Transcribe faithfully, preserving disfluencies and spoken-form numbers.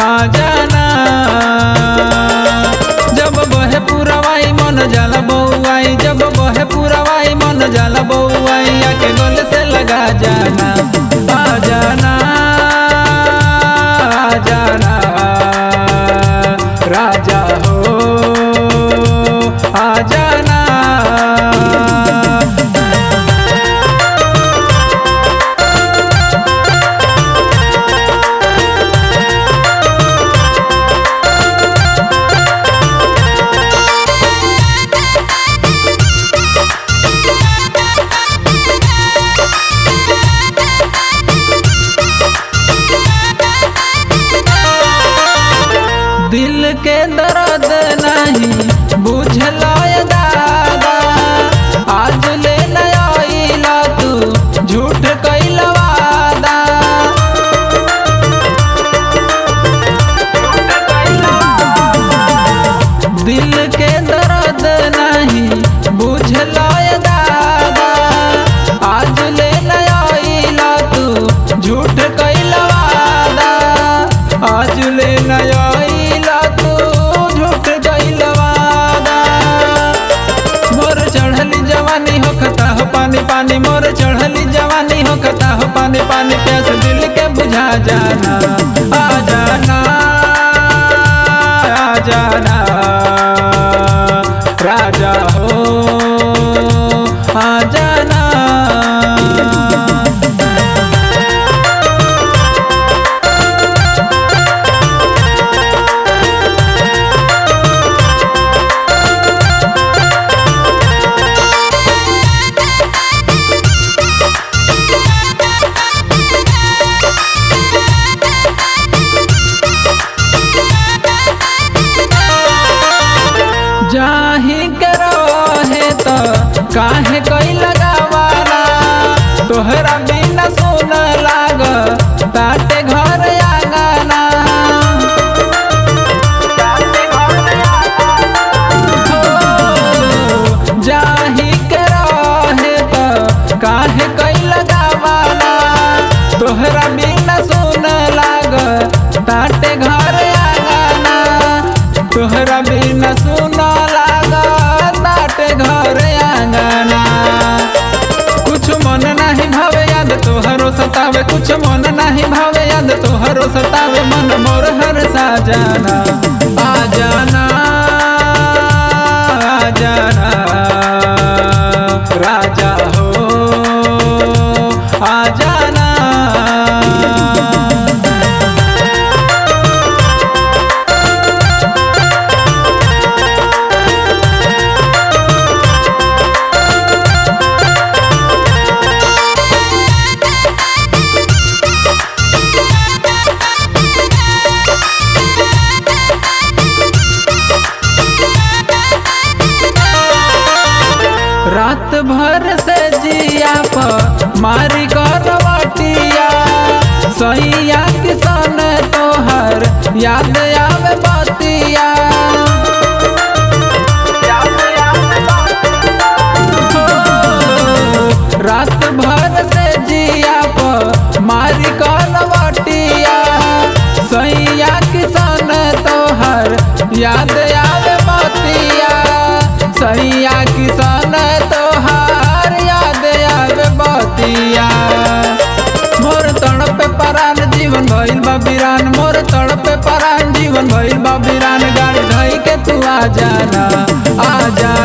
आ जाना। जब बहे पुरवाई मन जाला बउआई, जब बहे पुरवाई मन जाला बउआई, आके गले से लगा जाना। आ जाना आ जाना राजा हो आ जाना। दिल के दर्द नहीं बुझला दादा, आज ले नया तू झूठ कैल वादा। दिल के दर्द नहीं बुझला दादा, आज ले नया तू झूठ कैल वादा। आज ले नया जवानी हो खता हो पानी पानी, मोर चढ़ली जवानी हो खता हो पानी पानी, प्यास दिल के बुझा जाना। आ जाना आ जाना राजा हो आ जाना। जाही के रहे तो काहे कोई लगावाना, तोहरा बिना सुन लाग ताटे घर आंगना। हो जाही के रहे तो काहे कोई लगावाना, तोहरा बिना सुन लाग ताटे घर आंगना। तोहरा बिना सुन घर आंगना। कुछ मन नहीं भावे याद तोहरो सतावे, कुछ मन नहीं भावे याद तोहरो सतावे, मन मोर हर सा जाना। आ जाना आ जाना राजा हो आ जाना। रात भर से जिया पर मारी करवटिया, सैया किसान तोहर याद आवे बतिया। रात भर से जिया पर मारी करवटिया, सैया किसान तोहर याद आवे बतिया। सैया किसान तोहार याद आवे बतिया। मोर तड़पे परान जीवन भइल बा बिरान, मोर तड़पे परान जीवन भइल बा बिरान, गाड़ी धई के तू आ जाना। आ जा